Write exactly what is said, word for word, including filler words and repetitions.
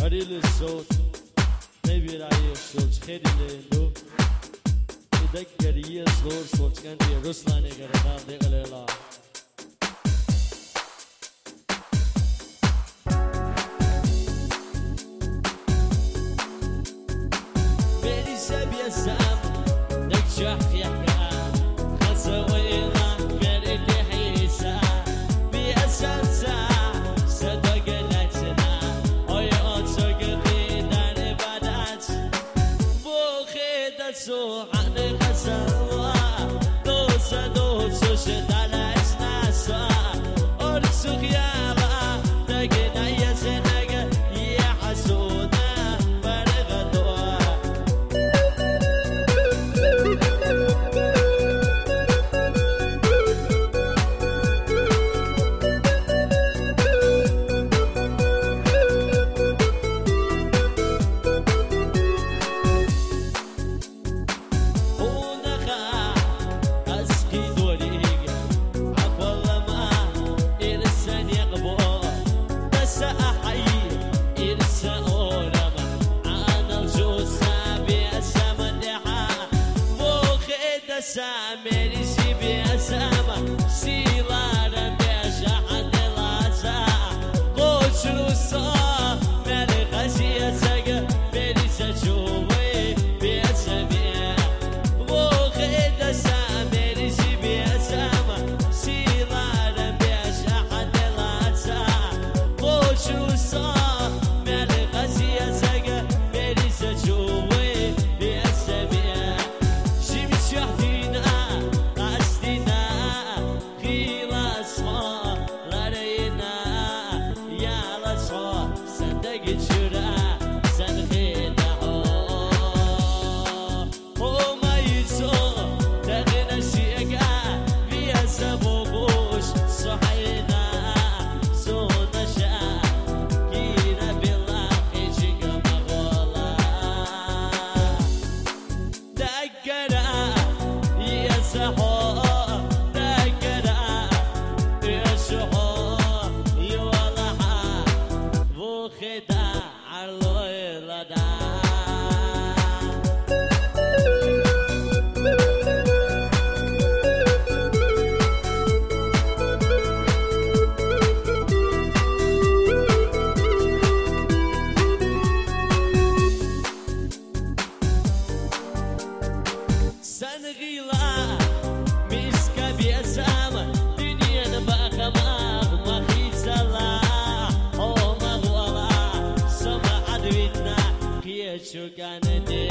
هريل الصوت نبي رأي الصوت خير اللي تذكر يصور صوت كان في رسلان يقرأ دي قليلا بيني سبي السام نكشح يحكى خسوي الله كريت حيسا بيأسان سا صدق لاتنا أي أتسوق في دار بدات بوخيت سو عن خسوا دوس دوس شدالش ناسا أرسخ يا با تجنا يسنج يا حسونا سامري سيبي أسامة سيلارا بيشا عند العزا قوش روسا مالي غسي أساقا بيلي سجوي بيسامي وخيد سامري سيبي أسامة سيلارا بيشا عند العزا قوش روسا مالي غسي أساقا بيلي سجوي بيسامي سنغيلا مسكا بيسامة دنيا نبقى ماغ ما خيسالا او مغوالا سمع عدويتنا كيشو كان